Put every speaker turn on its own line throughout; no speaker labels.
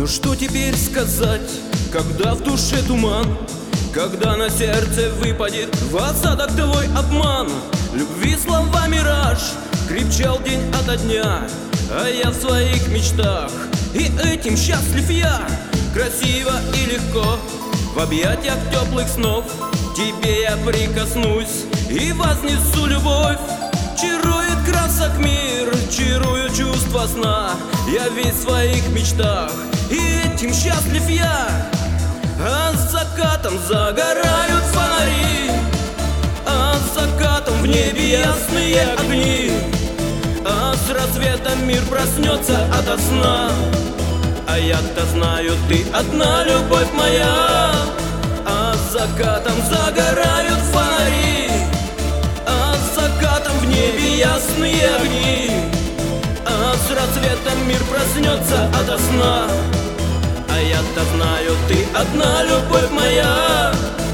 Ну что теперь сказать, когда в душе туман, когда на сердце выпадет в осадок твой обман? Любви слова мираж, крепчал день ото дня, а я в своих мечтах, и этим счастлив я. Красиво и легко в объятиях теплых снов тебе я прикоснусь и вознесу любовь. Чарует красок мир, чарую чувства сна, я весь в своих мечтах, и этим счастлив я. А с закатом загорают фонари, а с закатом в небе ясные огни, а с рассветом мир проснется ото сна. А я-то знаю, ты одна, любовь моя. А с закатом загорают фонари, а с закатом в небе ясные огни, а с рассветом мир проснется ото сна. А я-то знаю, ты одна, любовь моя.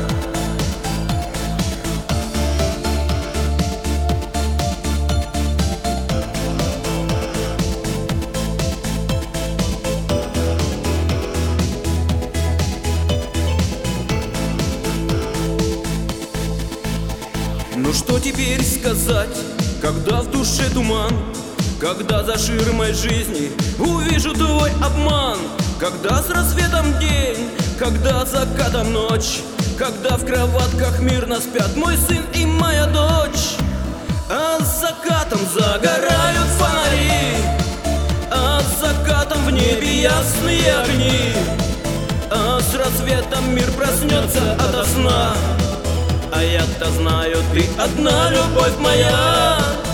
Ну что теперь сказать, когда в душе туман, когда за ширмой жизни увижу твой обман, когда с рассветом день, когда закатом ночь, когда в кроватках мирно спят мой сын и моя дочь. А с закатом загорают фонари, а с закатом в небе ясные огни, а с рассветом мир проснется ото сна. А я-то знаю, ты одна, любовь моя.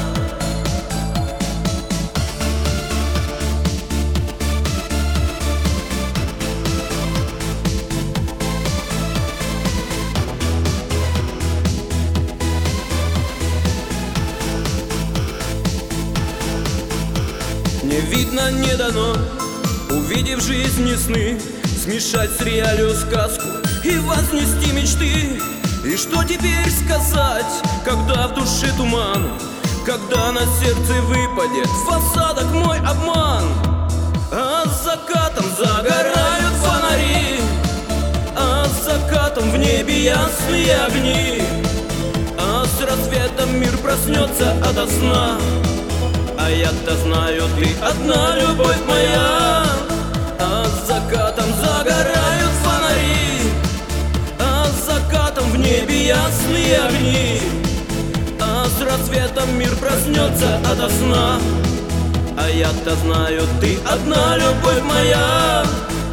Не видно, не дано, увидев жизни сны, смешать с реалью сказку и вознести мечты. И что теперь сказать, когда в душе туман, когда на сердце выпадет в осадок мой обман? А с закатом загорают фонари, а с закатом в небе ясные огни, а с рассветом мир проснется ото сна. А я-то знаю, ты одна, любовь моя. А с закатом загорают фонари, а с закатом в небе ясные огни, а с рассветом мир проснется ото сна. А я-то знаю, ты одна, любовь моя.